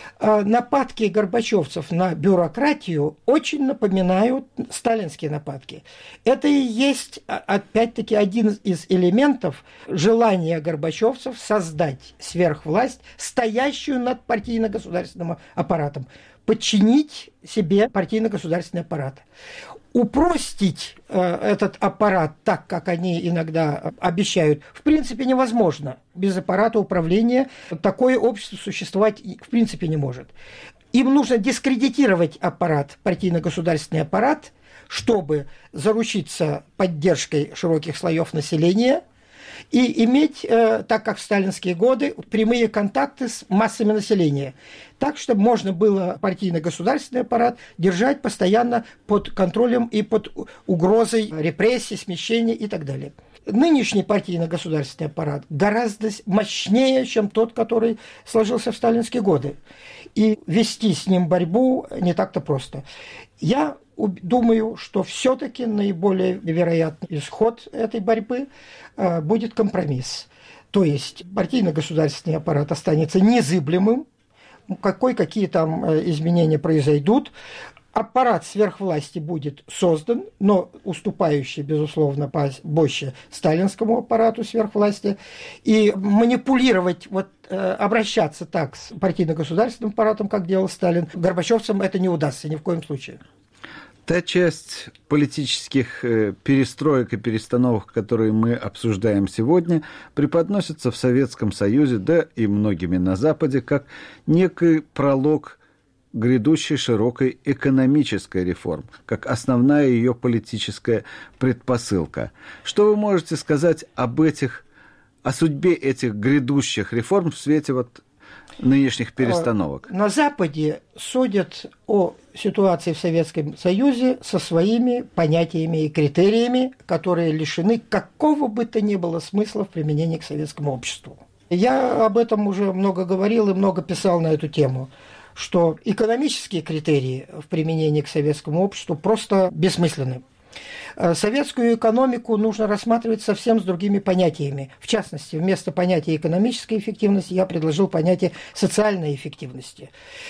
Нападки горбачевцев на бюрократию очень напоминают сталинские нападки. Это и есть, опять-таки, один из элементов желания горбачевцев создать сверхвласть, стоящую над партийно-государственным аппаратом, подчинить себе партийно-государственный аппарат. Упростить э, этот аппарат так, как они иногда обещают, в принципе невозможно. Без аппарата управления такое общество существовать в принципе не может. Им нужно дискредитировать аппарат, партийно-государственный аппарат, чтобы заручиться поддержкой широких слоев населения и иметь, э, так как в сталинские годы, прямые контакты с массами населения. Так, чтобы можно было партийно-государственный аппарат держать постоянно под контролем и под угрозой репрессий, смещения и так далее. Нынешний партийно-государственный аппарат гораздо мощнее, чем тот, который сложился в сталинские годы. И вести с ним борьбу не так-то просто. Я думаю, что все-таки наиболее вероятный исход этой борьбы э, будет компромисс. То есть партийно-государственный аппарат останется незыблемым, какой, какие там изменения произойдут. Аппарат сверхвласти будет создан, но уступающий, безусловно, больше сталинскому аппарату сверхвласти. И манипулировать, вот, обращаться так с партийно-государственным аппаратом, как делал Сталин, горбачевцам это не удастся ни в коем случае. Та часть политических перестроек и перестановок, которые мы обсуждаем сегодня, преподносится в Советском Союзе, да и многими на Западе, как некий пролог грядущей широкой экономической реформы, как основная ее политическая предпосылка. Что вы можете сказать об этих, о судьбе этих грядущих реформ в свете вот нынешних перестановок. На Западе судят о ситуации в Советском Союзе со своими понятиями и критериями, которые лишены какого бы то ни было смысла в применении к советскому обществу. Я об этом уже много говорил и много писал на эту тему, что экономические критерии в применении к советскому обществу просто бессмысленны. Советскую экономику нужно рассматривать совсем с другими понятиями. В частности, вместо понятия экономической эффективности я предложил понятие социальной эффективности.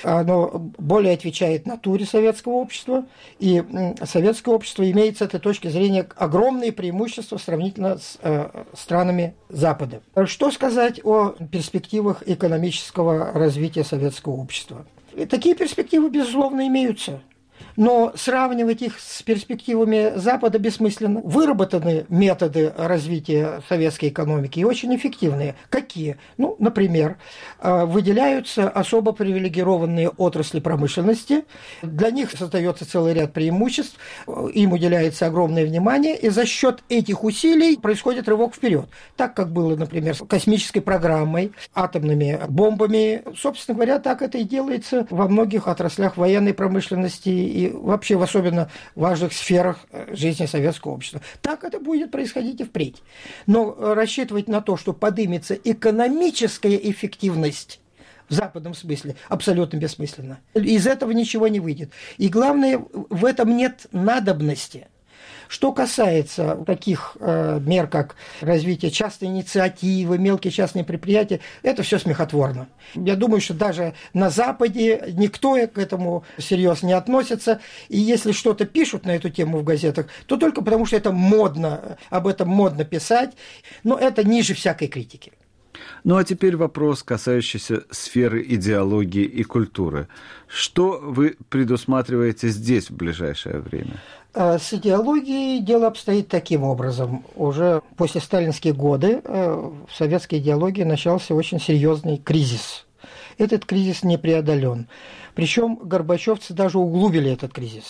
Оно более отвечает натуре советского общества, и советское общество имеет с этой точки зрения огромные преимущества сравнительно с странами Запада. Что сказать о перспективах экономического развития советского общества? И такие перспективы, безусловно, имеются. Но сравнивать их с перспективами Запада бессмысленно. Выработаны методы развития советской экономики и очень эффективные. Какие? Ну, например, выделяются особо привилегированные отрасли промышленности. Для них создается целый ряд преимуществ, им уделяется огромное внимание, и за счет этих усилий происходит рывок вперед. Так, как было, например, с космической программой, атомными бомбами. Собственно говоря, так это и делается во многих отраслях военной промышленности и вообще в особенно важных сферах жизни советского общества. Так это будет происходить и впредь. Но рассчитывать на то, что поднимется экономическая эффективность в западном смысле, абсолютно бессмысленно. Из этого ничего не выйдет. И главное, в этом нет надобности. Что касается таких э, мер, как развитие частной инициативы, мелкие частные предприятия, это все смехотворно. Я думаю, что даже на Западе никто к этому серьезно не относится. И если что-то пишут на эту тему в газетах, то только потому, что это модно, об этом модно писать. Но это ниже всякой критики. Ну а теперь вопрос, касающийся сферы идеологии и культуры. Что вы предусматриваете здесь в ближайшее время? С идеологией дело обстоит таким образом. Уже после сталинских годы в советской идеологии начался очень серьезный кризис. Этот кризис не преодолен. Причем горбачевцы даже углубили этот кризис.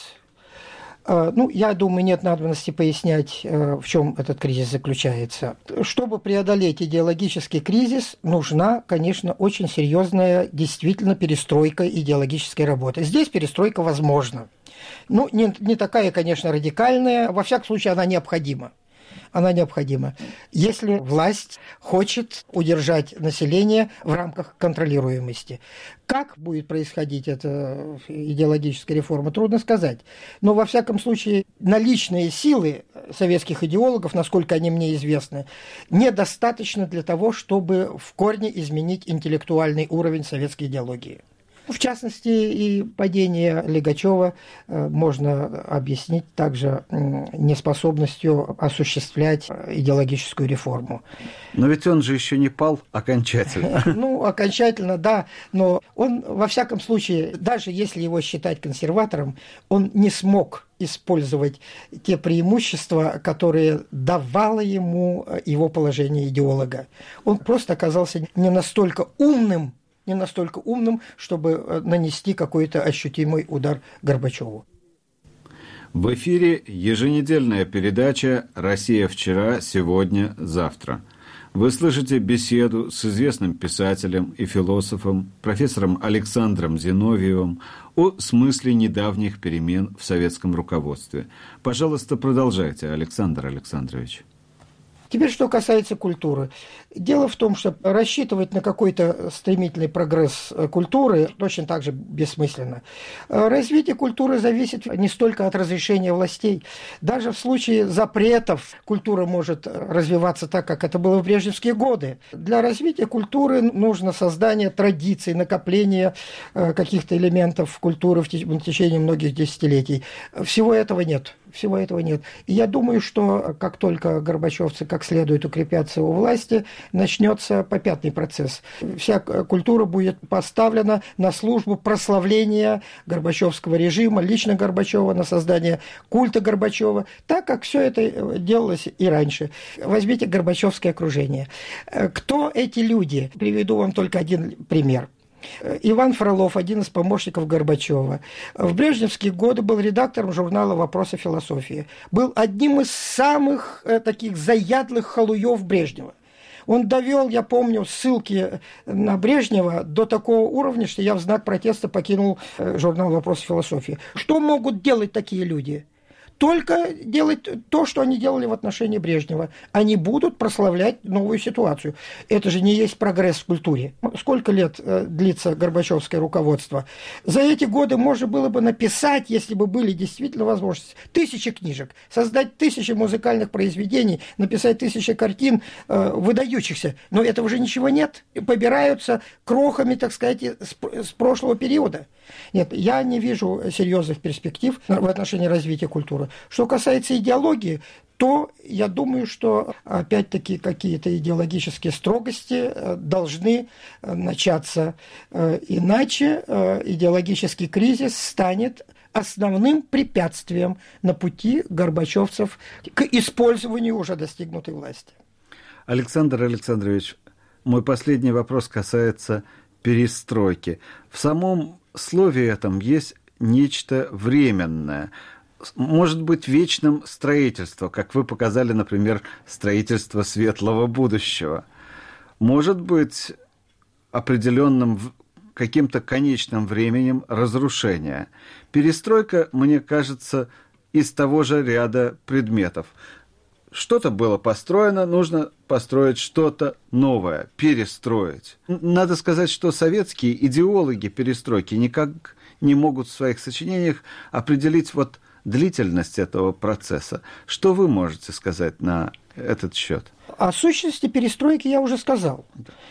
Ну, я думаю, нет надобности пояснять, в чем этот кризис заключается. Чтобы преодолеть идеологический кризис, нужна, конечно, очень серьезная действительно перестройка идеологической работы. Здесь перестройка возможна. Ну, не, не такая, конечно, радикальная, во всяком случае, она необходима. Она необходима, если власть хочет удержать население в рамках контролируемости. Как будет происходить эта идеологическая реформа, трудно сказать. Но, во всяком случае, наличные силы советских идеологов, насколько они мне известны, недостаточно для того, чтобы в корне изменить интеллектуальный уровень советской идеологии. В частности, и падение Лигачева можно объяснить также неспособностью осуществлять идеологическую реформу. Но ведь он же еще не пал окончательно. Ну, окончательно, да, но он, во всяком случае, даже если его считать консерватором, он не смог использовать те преимущества, которые давало ему его положение идеолога. Он просто оказался не настолько умным, не настолько умным, чтобы нанести какой-то ощутимый удар Горбачеву. В эфире еженедельная передача «Россия вчера, сегодня, завтра». Вы слышите беседу с известным писателем и философом, профессором Александром Зиновьевым о смысле недавних перемен в советском руководстве. Пожалуйста, продолжайте, Александр Александрович. Теперь, что касается культуры. Дело в том, что рассчитывать на какой-то стремительный прогресс культуры точно так же бессмысленно. Развитие культуры зависит не столько от разрешения властей. Даже в случае запретов культура может развиваться так, как это было в брежневские годы. Для развития культуры нужно создание традиций, накопление каких-то элементов культуры в течение многих десятилетий. Всего этого нет. Всего этого нет. И я думаю, что как только горбачевцы как следует укрепятся у власти, начнется попятный процесс. Вся культура будет поставлена на службу прославления горбачевского режима, лично Горбачева, на создание культа Горбачева, так как все это делалось и раньше. Возьмите горбачевское окружение. Кто эти люди? Приведу вам только один пример. Иван Фролов, один из помощников Горбачева, в брежневские годы был редактором журнала «Вопросы философии». Был одним из самых э, таких заядлых халуев Брежнева. Он довел, я помню, ссылки на Брежнева до такого уровня, что я в знак протеста покинул журнал «Вопросы философии». Что могут делать такие люди? Только делать то, что они делали в отношении Брежнева. Они будут прославлять новую ситуацию. Это же не есть прогресс в культуре. Сколько лет длится горбачевское руководство? За эти годы можно было бы написать, если бы были действительно возможности, тысячи книжек, создать тысячи музыкальных произведений, написать тысячи картин э, выдающихся. Но этого же ничего нет. Побираются крохами, так сказать, с, с прошлого периода. Нет, я не вижу серьезных перспектив в отношении развития культуры. Что касается идеологии, то я думаю, что опять-таки какие-то идеологические строгости должны начаться. Иначе идеологический кризис станет основным препятствием на пути горбачевцев к использованию уже достигнутой власти. Александр Александрович, мой последний вопрос касается перестройки. В самом слове этом есть нечто временное. Может быть, вечным строительство, как вы показали, например, строительство светлого будущего. Может быть, определенным каким-то конечным временем разрушения. Перестройка, мне кажется, из того же ряда предметов. Что-то было построено, нужно построить что-то новое, перестроить. Надо сказать, что советские идеологи перестройки никак не могут в своих сочинениях определить вот длительность этого процесса. Что вы можете сказать на этот счет? О сущности перестройки я уже сказал.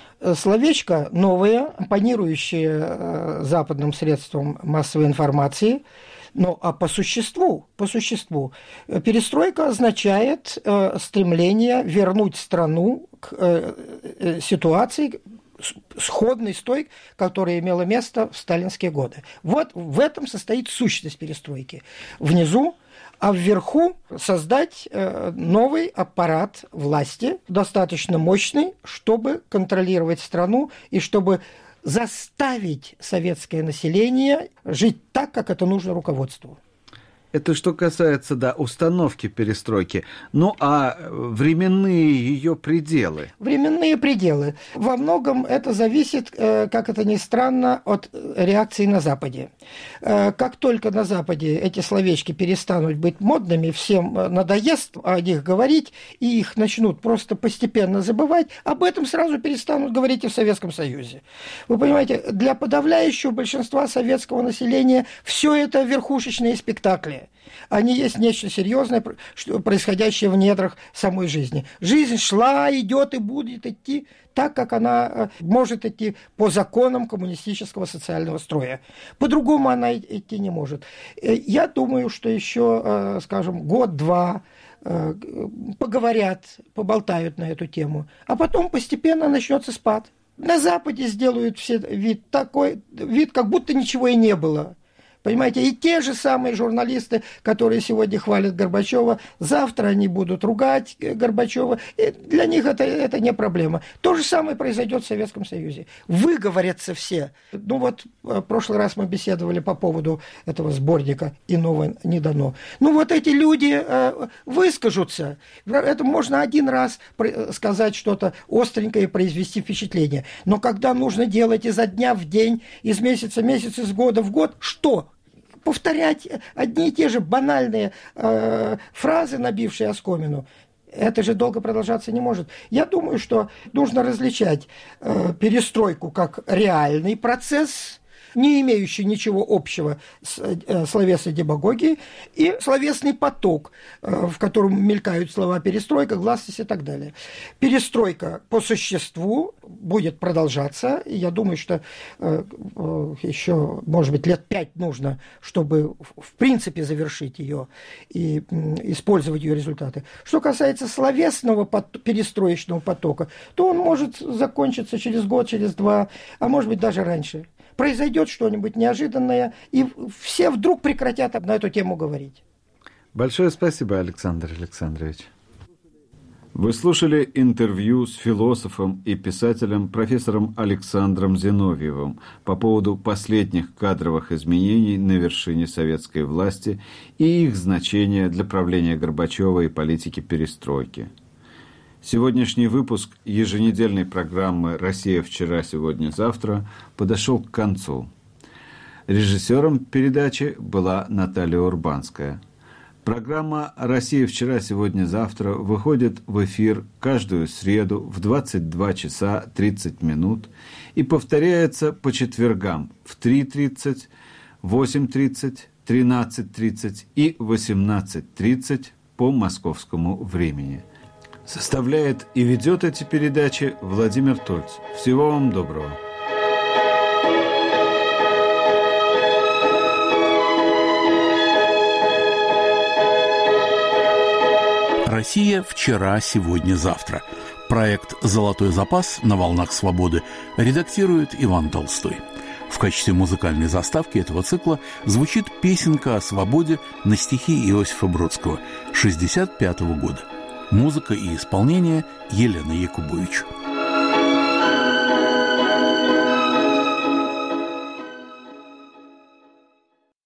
Словечко новое, импонирующее западным средствам массовой информации. Ну, а по существу, по существу, перестройка означает э, стремление вернуть страну к э, э, ситуации, сходной с той, которая имела место в сталинские годы. Вот в этом состоит сущность перестройки. Внизу, а вверху создать э, новый аппарат власти, достаточно мощный, чтобы контролировать страну и чтобы заставить советское население жить так, как это нужно руководству. Это что касается, да, установки перестройки. Ну, а временные ее пределы? Временные пределы. Во многом это зависит, как это ни странно, от реакции на Западе. Как только на Западе эти словечки перестанут быть модными, всем надоест о них говорить, и их начнут просто постепенно забывать, об этом сразу перестанут говорить и в Советском Союзе. Вы понимаете, для подавляющего большинства советского населения все это верхушечные спектакли. Они есть нечто серьезное, происходящее в недрах самой жизни. Жизнь шла, идет и будет идти так, как она может идти по законам коммунистического социального строя. По-другому она идти не может. Я думаю, что еще, скажем, год-два поговорят, поболтают на эту тему, а потом постепенно начнется спад. На Западе сделают все вид такой, вид, как будто ничего и не было. Понимаете, и те же самые журналисты, которые сегодня хвалят Горбачева, завтра они будут ругать Горбачева. И для них это, это не проблема. То же самое произойдет в Советском Союзе. Выговорятся все. Ну вот, в прошлый раз мы беседовали по поводу этого сборника «Иного не дано». Ну вот эти люди э, выскажутся. Это можно один раз сказать что-то остренькое и произвести впечатление. Но когда нужно делать изо дня в день, из месяца в месяц, из года в год, что? Повторять одни и те же банальные э, фразы, набившие оскомину, это же долго продолжаться не может. Я думаю, что нужно различать э, перестройку как реальный процесс, не имеющий ничего общего с э, словесной демагогией, и словесный поток, э, в котором мелькают слова перестройка, гласность и так далее. Перестройка по существу будет продолжаться, и я думаю, что э, э, еще, может быть, лет пять нужно, чтобы в принципе завершить ее и э, использовать ее результаты. Что касается словесного пот- перестроечного потока, то он может закончиться через год, через два, а может быть даже раньше. Произойдет что-нибудь неожиданное, и все вдруг прекратят на эту тему говорить. Большое спасибо, Александр Александрович. Вы слушали интервью с философом и писателем профессором Александром Зиновьевым по поводу последних кадровых изменений на вершине советской власти и их значения для правления Горбачева и политики перестройки. Сегодняшний выпуск еженедельной программы «Россия. Вчера. Сегодня. Завтра» подошел к концу. Режиссером передачи была Наталья Урбанская. Программа «Россия. Вчера. Сегодня. Завтра» выходит в эфир каждую среду в двадцать два часа тридцать минут и повторяется по четвергам в три тридцать, восемь тридцать, тринадцать тридцать и восемнадцать тридцать по московскому времени. Составляет и ведет эти передачи Владимир Тольц. Всего вам доброго. «Россия. Вчера. Сегодня. Завтра». Проект «Золотой запас» на волнах свободы редактирует Иван Толстой. В качестве музыкальной заставки этого цикла звучит песенка о свободе на стихи Иосифа Бродского шестьдесят пятого года. Музыка и исполнение Елены Якубович.